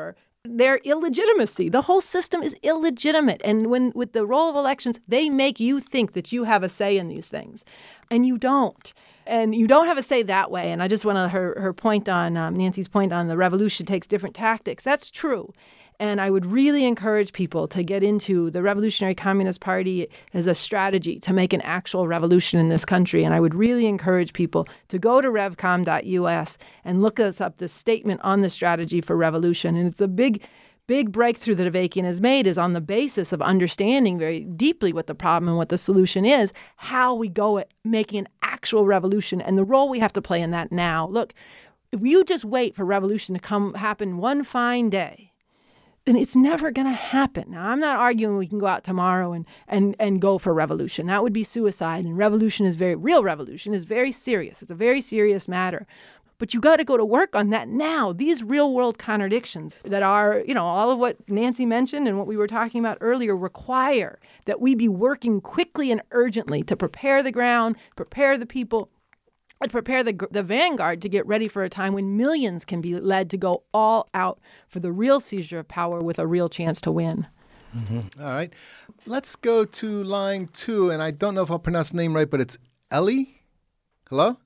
their illegitimacy. The whole system is illegitimate. And when with the role of elections, they make you think that you have a say in these things. And you don't. And you don't have a say that way. And I just want to, her, her point on, um, Nancy's point on the revolution takes different tactics. That's true. And I would really encourage people to get into the Revolutionary Communist Party as a strategy to make an actual revolution in this country. And I would really encourage people to go to revcom dot U S and look us up the statement on the strategy for revolution. And it's a big, big breakthrough that Avakian has made is on the basis of understanding very deeply what the problem and what the solution is, how we go at making an actual revolution and the role we have to play in that now. Look, if you just wait for revolution to come happen one fine day, then it's never going to happen. Now, I'm not arguing we can go out tomorrow and, and, and go for revolution. That would be suicide. And revolution is very, real revolution is very serious. It's a very serious matter. But you got to go to work on that now. These real world contradictions that are, you know, all of what Nancy mentioned and what we were talking about earlier require that we be working quickly and urgently to prepare the ground, prepare the people, and prepare the the vanguard to get ready for a time when millions can be led to go all out for the real seizure of power with a real chance to win. Mm-hmm. All right. Let's go to line two, and I don't know if I'll pronounce the name right, but it's Ellie. Hello?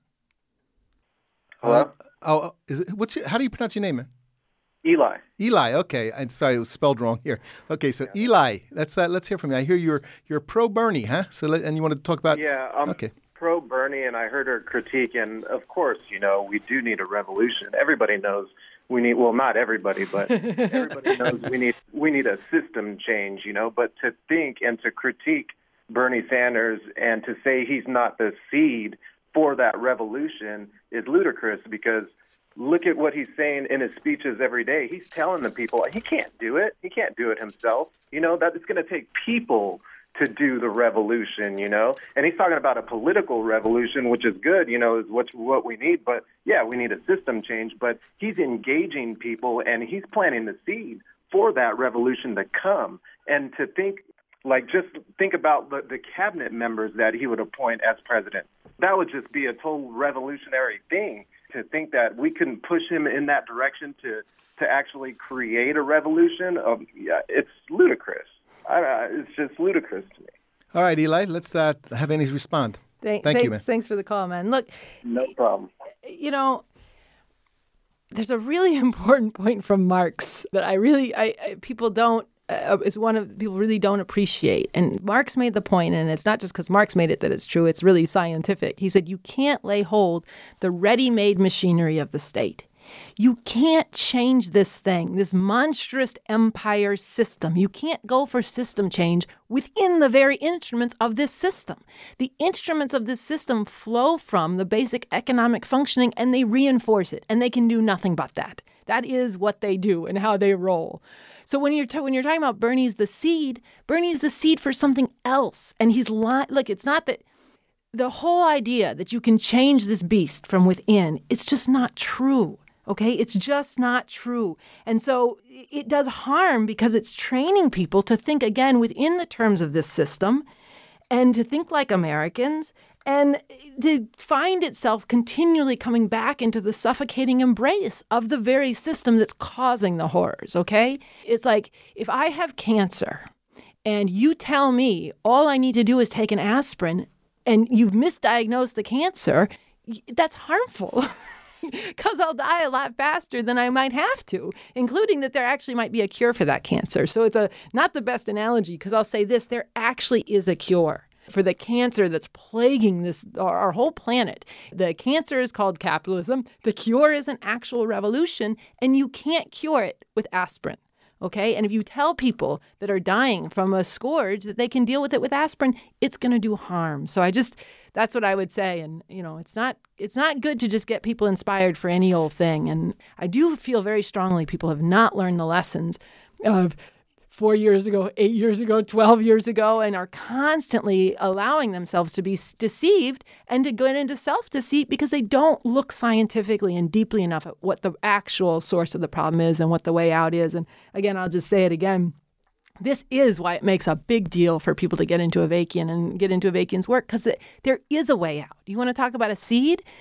Hello? Uh, oh, is it, what's your, how do you pronounce your name, man? Eli. Eli, okay. I'm sorry, it was spelled wrong here. Okay, so yeah. Eli, let's uh, let's hear from you. I hear you're you're pro Bernie, huh? So let, and you want to talk about Yeah, um, okay. pro Bernie, and I heard her critique, and of course, you know, we do need a revolution. Everybody knows we need, well, not everybody, but everybody knows we need we need a system change, you know. But to think and to critique Bernie Sanders and to say he's not the seed for that revolution is ludicrous, because look at what he's saying in his speeches every day. He's telling the people he can't do it. He can't do it himself. You know, that it's going to take people to do the revolution, you know. And he's talking about a political revolution, which is good, you know, is what, what we need. But, yeah, we need a system change. But he's engaging people, and he's planting the seed for that revolution to come. And to think, like, just think about the, the cabinet members that he would appoint as president. That would just be a total revolutionary thing, to think that we couldn't push him in that direction to, to actually create a revolution. Of, yeah, it's ludicrous. I, it's just ludicrous to me. All right, Eli, let's uh, have Annie's respond. Thank, Thank thanks, you, man. Thanks for the call, man. Look, no problem. You know, there's a really important point from Marx that I really, I, I people don't, uh, is one of people really don't appreciate. And Marx made the point, and it's not just because Marx made it that it's true. It's really scientific. He said you can't lay hold the ready-made machinery of the state. You can't change this thing, this monstrous empire system. You can't go for system change within the very instruments of this system. The instruments of this system flow from the basic economic functioning, and they reinforce it, and they can do nothing but that. That is what they do and how they roll. So when you're t- when you're talking about Bernie's the seed, Bernie's the seed for something else. And he's li- look, it's not that the whole idea that you can change this beast from within, it's just not true. Okay, it's just not true. And so it does harm because it's training people to think again within the terms of this system and to think like Americans and to find itself continually coming back into the suffocating embrace of the very system that's causing the horrors, okay? It's like if I have cancer and you tell me all I need to do is take an aspirin and you've misdiagnosed the cancer, that's harmful. Because I'll die a lot faster than I might have to, including that there actually might be a cure for that cancer. So it's a not the best analogy, because I'll say this, there actually is a cure for the cancer that's plaguing this our, our whole planet. The cancer is called capitalism. The cure is an actual revolution, and you can't cure it with aspirin. Okay, and if you tell people that are dying from a scourge that they can deal with it with aspirin, it's going to do harm. So I just, that's what I would say. And, you know, it's not it's not good to just get people inspired for any old thing. And I do feel very strongly people have not learned the lessons of four years ago, eight years ago, twelve years ago, and are constantly allowing themselves to be deceived and to go into self-deceit because they don't look scientifically and deeply enough at what the actual source of the problem is and what the way out is. And again, I'll just say it again. This is why it makes a big deal for people to get into Avakian and get into Avakian's work, because there is a way out. You want to talk about a seed?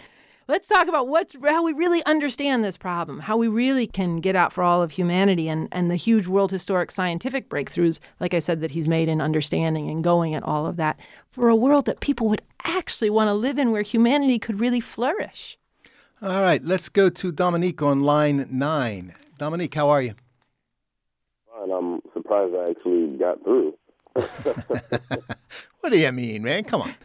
let's talk about what's how we really understand this problem, how we really can get out for all of humanity, and, and the huge world historic scientific breakthroughs, like I said, that he's made in understanding and going at all of that, for a world that people would actually want to live in, where humanity could really flourish. All right, let's go to Dominique on line nine. Dominique, how are you? And I'm surprised I actually got through. What do you mean, man? Come on.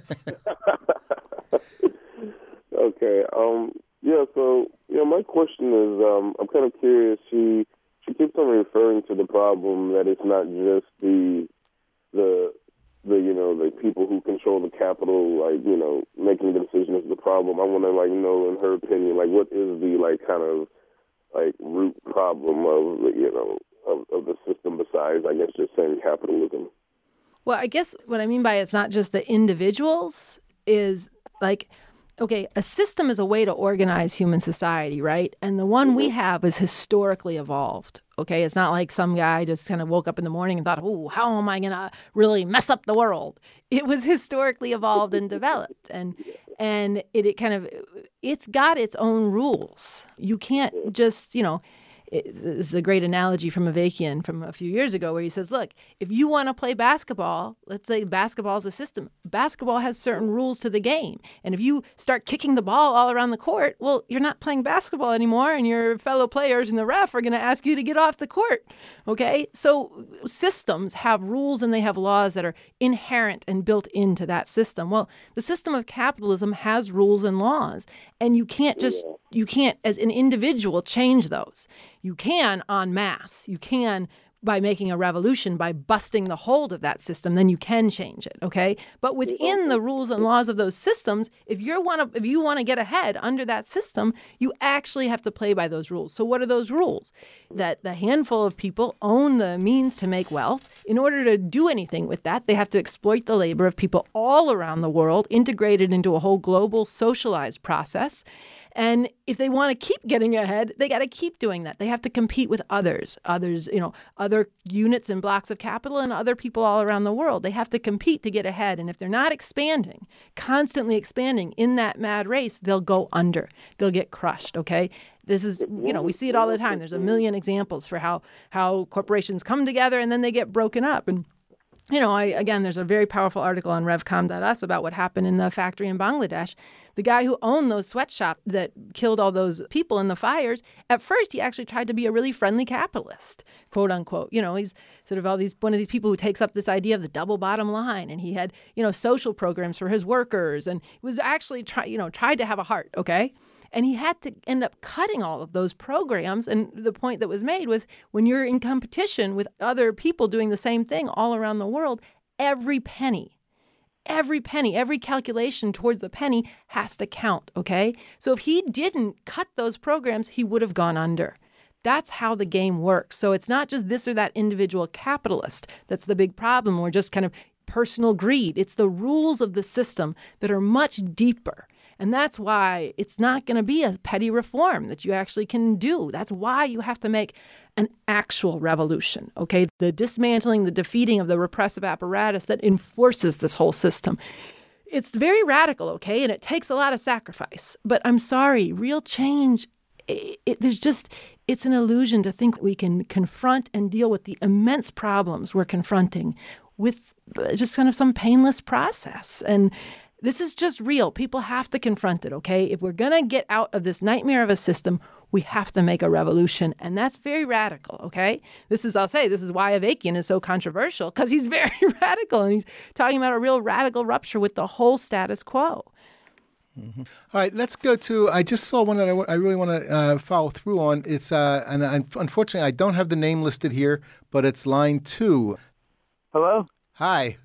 Okay. Um. Yeah. So, you know, my question is, um, I'm kind of curious. She she keeps on referring to the problem that it's not just the the the you know the people who control the capital, like, you know, making the decision is the problem. I want to, like, know, in her opinion, like, what is the, like, kind of like root problem of the, you know of, of the system, besides, I guess, just saying capitalism. Well, I guess what I mean by it's not just the individuals is, like, okay, a system is a way to organize human society, right? And the one we have is historically evolved, okay? It's not like some guy just kind of woke up in the morning and thought, oh, how am I going to really mess up the world? It was historically evolved and developed. And and it, it kind of, it's got its own rules. You can't just, you know, It, this is a great analogy from Avakian from a few years ago, where he says, look, if you want to play basketball, let's say basketball is a system. Basketball has certain rules to the game. And if you start kicking the ball all around the court, well, you're not playing basketball anymore, and your fellow players and the ref are going to ask you to get off the court. Okay? So systems have rules and they have laws that are inherent and built into that system. Well, the system of capitalism has rules and laws, and you can't just, you can't, as an individual, change those. You can en masse. You can by making a revolution, by busting the hold of that system, then you can change it, okay? But within the rules and laws of those systems, if you want to if you want to get ahead under that system, you actually have to play by those rules. So what are those rules? That the handful of people own the means to make wealth. In order to do anything with that, they have to exploit the labor of people all around the world, integrated into a whole global socialized process. And if they want to keep getting ahead, they got to keep doing that. They have to compete with others, others, you know, other units and blocks of capital and other people all around the world. They have to compete to get ahead. And if they're not expanding, constantly expanding in that mad race, they'll go under. They'll get crushed, okay? This is, you know, we see it all the time. There's a million examples for how how corporations come together and then they get broken up. And You know, I, again, there's a very powerful article on revcom dot u s about what happened in the factory in Bangladesh. The guy who owned those sweatshops that killed all those people in the fires, at first he actually tried to be a really friendly capitalist, quote unquote. You know, he's sort of all these one of these people who takes up this idea of the double bottom line, and he had, you know, social programs for his workers, and was actually try, you know, tried to have a heart, okay? And he had to end up cutting all of those programs. And the point that was made was, when you're in competition with other people doing the same thing all around the world, every penny, every penny, every calculation towards the penny has to count, okay? So if he didn't cut those programs, he would have gone under. That's how the game works. So it's not just this or that individual capitalist that's the big problem, or just kind of personal greed. It's the rules of the system that are much deeper. And that's why it's not going to be a petty reform that you actually can do. That's why you have to make an actual revolution, okay? The dismantling, the defeating of the repressive apparatus that enforces this whole system. It's very radical, okay? And it takes a lot of sacrifice. But I'm sorry, real change, it, it, there's just, it's an illusion to think we can confront and deal with the immense problems we're confronting with just kind of some painless process. And this is just real. People have to confront it, okay? If we're going to get out of this nightmare of a system, we have to make a revolution. And that's very radical, okay? This is, I'll say, this is why Avakian is so controversial, because he's very radical, and he's talking about a real radical rupture with the whole status quo. Mm-hmm. All right, let's go to, I just saw one that I, I really want to uh, follow through on. It's, uh, and I, unfortunately, I don't have the name listed here, but it's line two. Hello? Hi.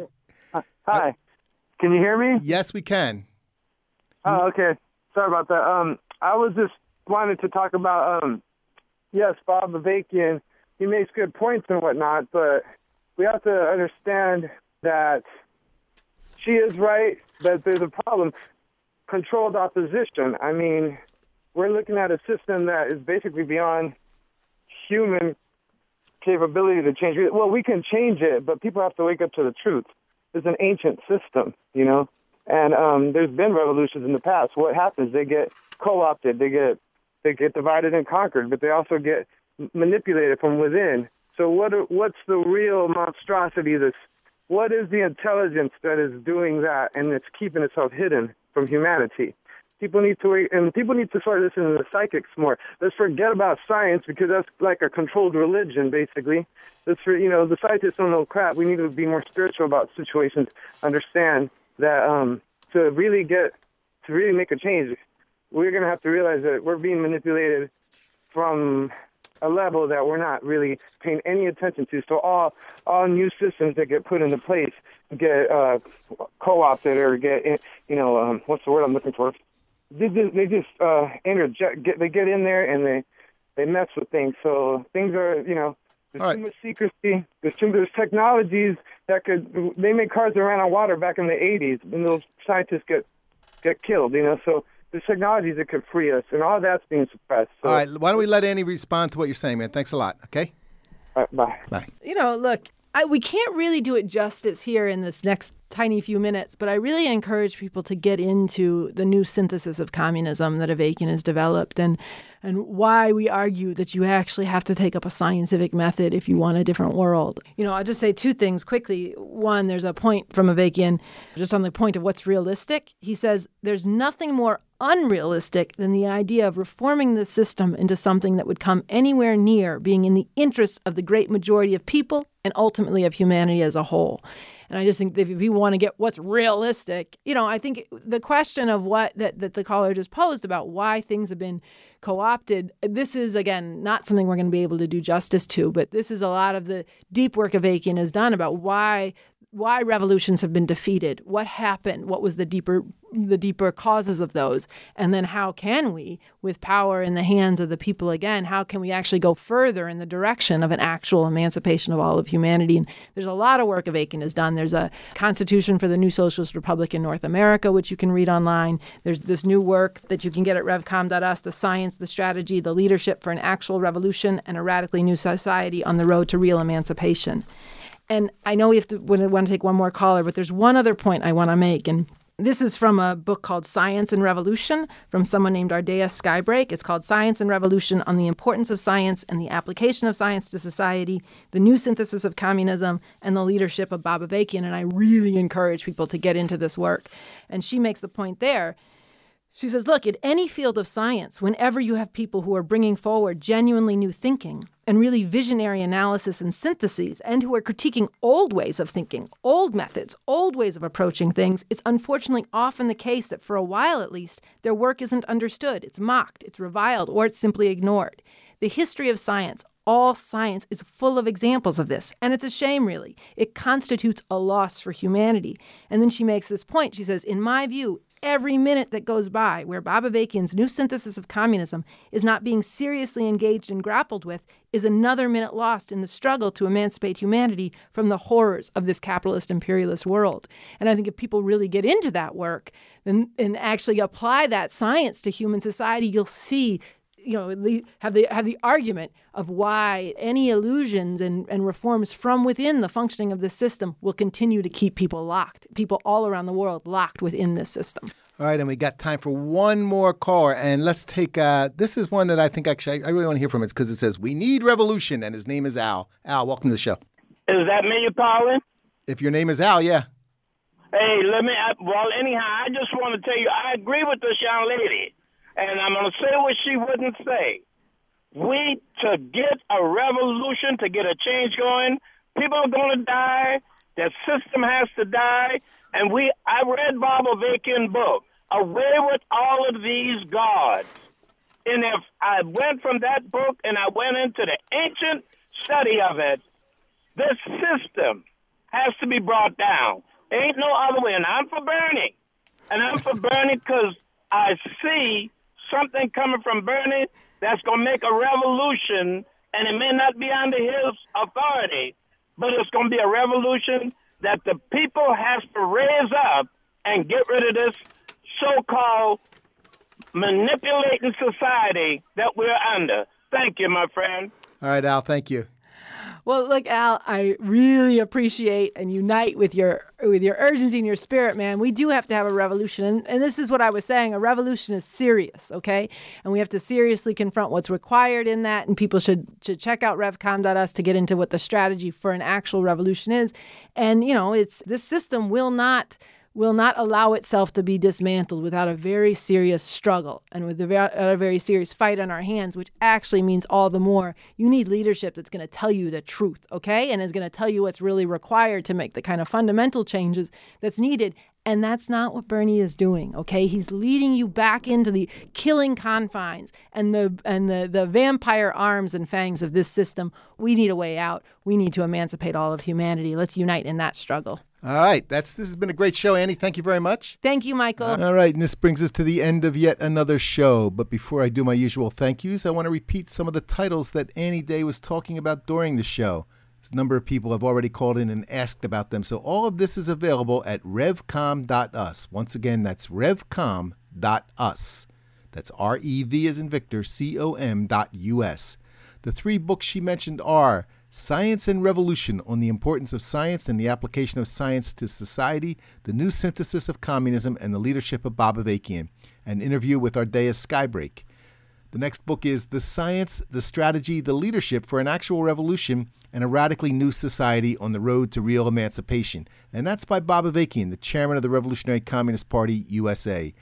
Hi. Can you hear me? Yes, we can. Oh, okay. Sorry about that. Um, I was just wanted to talk about, um, yes, Bob Avakian. He makes good points and whatnot, but we have to understand that she is right, that there's a problem. Controlled opposition. I mean, we're looking at a system that is basically beyond human capability to change it. Well, we can change it, but people have to wake up to the truth. It's an ancient system, you know? And um, there's been revolutions in the past. What happens? They get co-opted. They get they get divided and conquered, but they also get manipulated from within. So what? What's the real monstrosity? This what is the intelligence that is doing that, and it's keeping itself hidden from humanity? People need to and people need to start listening to the psychics more. Let's forget about science because that's like a controlled religion, basically. Let's for you know the scientists don't know crap. We need to be more spiritual about situations. Understand that um, to really get to really make a change, we're gonna have to realize that we're being manipulated from a level that we're not really paying any attention to. So all all new systems that get put into place get uh, co-opted or get you know um, what's the word I'm looking for? They just, they just uh, interject. Get, they get in there and they, they mess with things. So things are, you know, there's All too right. much secrecy. There's too there's technologies that could. They make cars that ran on water back in the eighties, and those scientists get get killed. You know, so there's technologies that could free us, and all that's being suppressed. So, All right, why don't we let Annie respond to what you're saying, man? Thanks a lot, okay? all right, bye. Bye. You know, look, I, we can't really do it justice here in this next tiny few minutes, but I really encourage people to get into the new synthesis of communism that Avakian has developed and and why we argue that you actually have to take up a scientific method if you want a different world. You know, I'll just say two things quickly. One, there's a point from Avakian just on the point of what's realistic. He says there's nothing more unrealistic than the idea of reforming the system into something that would come anywhere near being in the interest of the great majority of people and ultimately of humanity as a whole. And I just think that if you want to get what's realistic, you know, I think the question of what that, that the caller just posed about why things have been co-opted, this is, again, not something we're going to be able to do justice to, but this is a lot of the deep work Avakian has done about why why revolutions have been defeated, what happened, what was the deeper the deeper causes of those, and then how can we, with power in the hands of the people again, how can we actually go further in the direction of an actual emancipation of all of humanity? And there's a lot of work Avakian has done. There's a Constitution for the New Socialist Republic in North America, which you can read online. There's this new work that you can get at revcom dot u s, The Science, the Strategy, the Leadership for an Actual Revolution and a Radically New Society on the Road to Real Emancipation. And I know we have to we want to take one more caller, but there's one other point I want to make. And this is from a book called Science and Revolution from someone named Ardea Skybreak. It's called Science and Revolution on the Importance of Science and the Application of Science to Society, the New Synthesis of Communism, and the Leadership of Bob Avakian. And I really encourage people to get into this work. And she makes the point there. She says, look, in any field of science, whenever you have people who are bringing forward genuinely new thinking and really visionary analysis and syntheses and who are critiquing old ways of thinking, old methods, old ways of approaching things, it's unfortunately often the case that for a while at least, their work isn't understood, it's mocked, it's reviled, or it's simply ignored. The history of science, all science, is full of examples of this, and it's a shame, really. It constitutes a loss for humanity. And then she makes this point. She says, in my view, every minute that goes by where Bob Avakian's new synthesis of communism is not being seriously engaged and grappled with is another minute lost in the struggle to emancipate humanity from the horrors of this capitalist imperialist world. And I think if people really get into that work and, and actually apply that science to human society, you'll see, you know, the, have the have the argument of why any illusions and, and reforms from within the functioning of this system will continue to keep people locked, people all around the world locked within this system. All right, and we got time for one more caller, and let's take, uh, this is one that I think actually I really want to hear from. It's because it says, we need revolution, and his name is Al. Al, welcome to the show. Is that me you're calling? If your name is Al, yeah. Hey, let me, I, well, anyhow, I just want to tell you, I agree with this young lady, and I'm going to say what she wouldn't say. We, to get a revolution, to get a change going, people are going to die, the system has to die, and we, I read Bob Avakian's book, Away with All of These Gods. And if I went from that book and I went into the ancient study of it, this system has to be brought down. There ain't no other way. And I'm for Bernie. And I'm for Bernie because I see something coming from Bernie that's going to make a revolution, and it may not be under his authority, but it's going to be a revolution that the people have to raise up and get rid of this so-called manipulating society that we're under. Thank you, my friend. All right, Al, thank you. Well, look, Al, I really appreciate and unite with your with your urgency and your spirit, man. We do have to have a revolution. And, and this is what I was saying. A revolution is serious, okay? And we have to seriously confront what's required in that. And people should, should check out revcom dot us to get into what the strategy for an actual revolution is. And, you know, it's this system will not... will not allow itself to be dismantled without a very serious struggle and with a very, a very serious fight on our hands, which actually means all the more you need leadership that's going to tell you the truth, okay? And is going to tell you what's really required to make the kind of fundamental changes that's needed. And that's not what Bernie is doing, okay? He's leading you back into the killing confines and the and the, the vampire arms and fangs of this system. We need a way out. We need to emancipate all of humanity. Let's unite in that struggle. All right. That's this has been a great show, Annie. Thank you very much. Thank you, Michael. All right. And this brings us to the end of yet another show. But before I do my usual thank yous, I want to repeat some of the titles that Annie Day was talking about during the show. A number of people have already called in and asked about them. So all of this is available at revcom dot us. Once again, that's revcom dot us. That's R E V as in Victor, C O M dot U S. The three books she mentioned are Science and Revolution on the Importance of Science and the Application of Science to Society, The New Synthesis of Communism, and the Leadership of Bob Avakian, an interview with Ardea Skybreak. The next book is The Science, the Strategy, the Leadership for an Actual Revolution and a Radically New Society on the Road to Real Emancipation. And that's by Bob Avakian, the chairman of the Revolutionary Communist Party, U S A.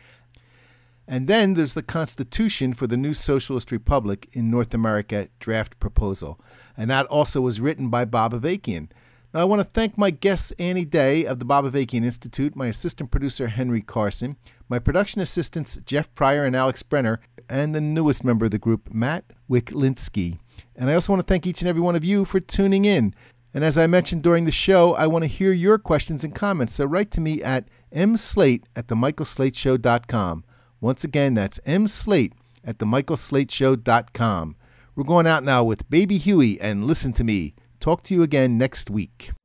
And then there's the Constitution for the New Socialist Republic in North America draft proposal. And that also was written by Bob Avakian. Now, I want to thank my guests, Annie Day of the Bob Avakian Institute, my assistant producer, Henry Carson, my production assistants, Jeff Pryor and Alex Brenner, and the newest member of the group, Matt Wicklinski. And I also want to thank each and every one of you for tuning in. And as I mentioned during the show, I want to hear your questions and comments. So write to me at mslate at the michael slate show dot com. Once again, that's mslate at the michael slate show dot com. We're going out now with Baby Huey and Listen to Me. Talk to you again next week.